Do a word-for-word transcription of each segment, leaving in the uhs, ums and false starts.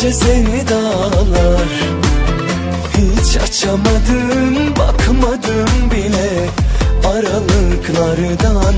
nice sevdalar. Hiç açamadım, bakmadım bile aralıklardan.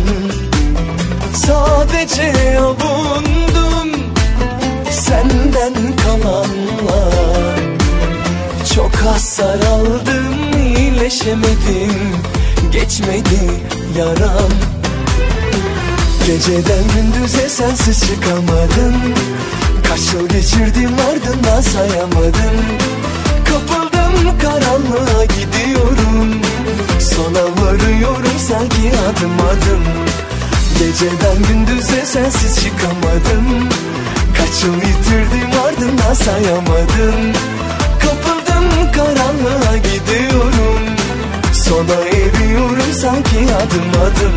Sadece avundum senden kalanlar. Çok hasar aldım, iyileşemedim, geçmedi yaram. Geceden gündüze sensiz çıkamadım. Kaç yıl geçirdim ardından sayamadım. Kapıldım karanlığa gidiyorum, sona varıyorum sanki adım adım. Geceden gündüze sensiz çıkamadım. Kaç yıl yitirdim ardından sayamadım. Kapıldım karanlığa gidiyorum, sona eriyorum sanki adım adım.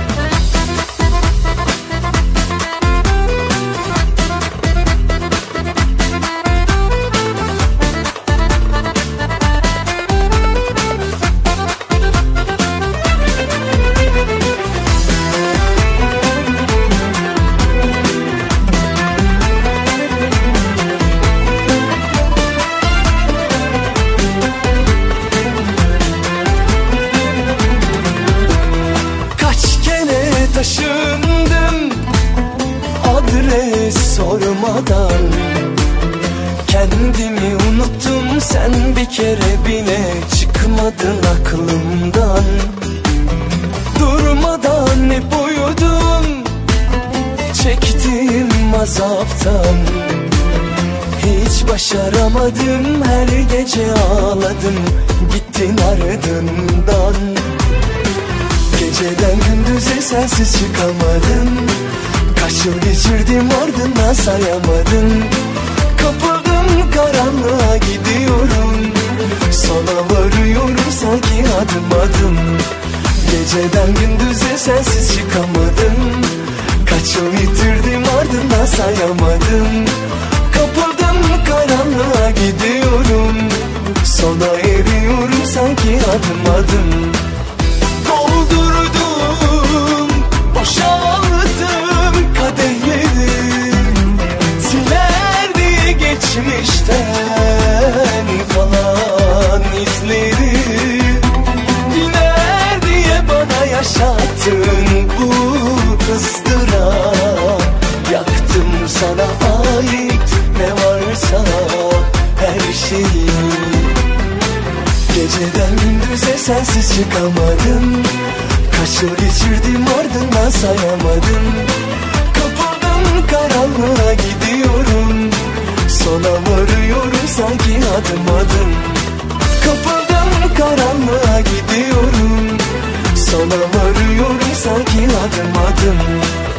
Taşındım adres sormadan. Kendimi unuttum, sen bir kere bile çıkmadın aklımdan. Durmadan hep uyudum, çektiğim azaptan. Hiç başaramadım, her gece ağladım, gittin ardından. Geceden gündüze sensiz çıkamadım. Kaç yıl geçirdim ardından sayamadım. Kapıldım karanlığa gidiyorum, sona varıyorum sanki adım adım. Geceden gündüze sensiz çıkamadım. Kaç yıl yitirdim ardından sayamadım. Kapıldım karanlığa gidiyorum, sona eriyorum sanki adım adım. Doldurdum, boşalttım kadehleri, siler diye geçmişten kalan izleri. Diner diye bana yaşattın bu ızdırap. Yaktım sana ait ne varsa her şeyi. Geceden gündüze sensiz çıkamadım. Kaç yıl geçirdim ardından sayamadım. Kapıldım karanlığa gidiyorum, sona varıyorum sanki adım adım. Kapıldım karanlığa gidiyorum, sona varıyorum sanki adım adım.